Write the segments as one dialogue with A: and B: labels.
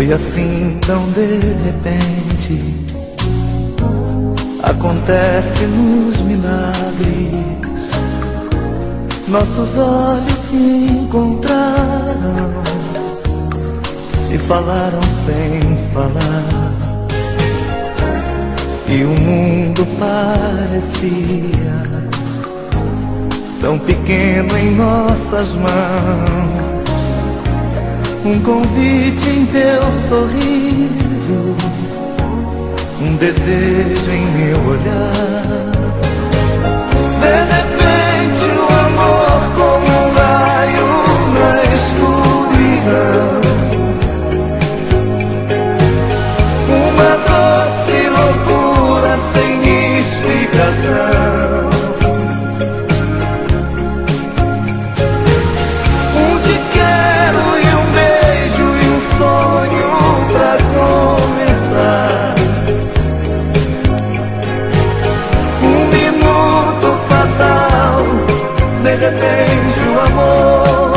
A: Foi assim tão de repente, acontece nos milagres. Nossos olhos se encontraram, se falaram sem falar, e o mundo parecia tão pequeno em nossas mãos. Um convite em teu sorriso, um desejo em meu olhar. De repente o amor como um raio na escuridão, uma doce loucura sem explicação. Um te quero e um beijo e um sonho pra começar. Um minuto fatal, de repente o amor.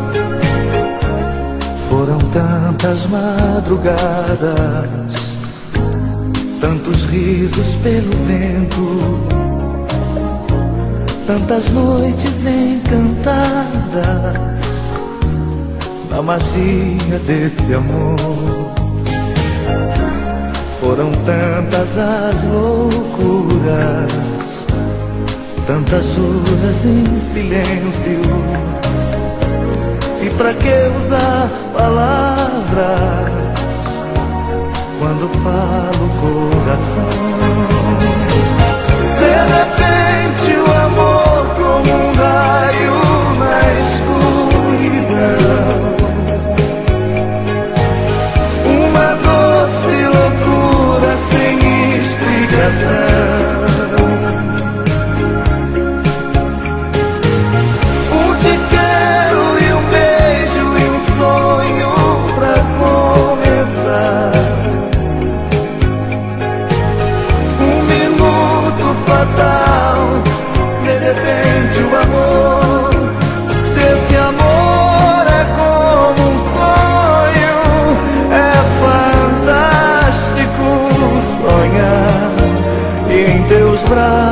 A: Foram tantas madrugadas, tantos risos pelo vento, tantas noites encantadas na magia desse amor. Foram tantas as loucuras, tantas juras em silêncio. E pra que usar palavras quando falo coração? De repente o amor como um raio na escuridão, uma doce loucura sem explicação. Um te quero e um beijo e um sonho pra começar. Um minuto fatal, de repente o amor. Se esse amor é como um sonho, é fantástico sonhar e em teus braços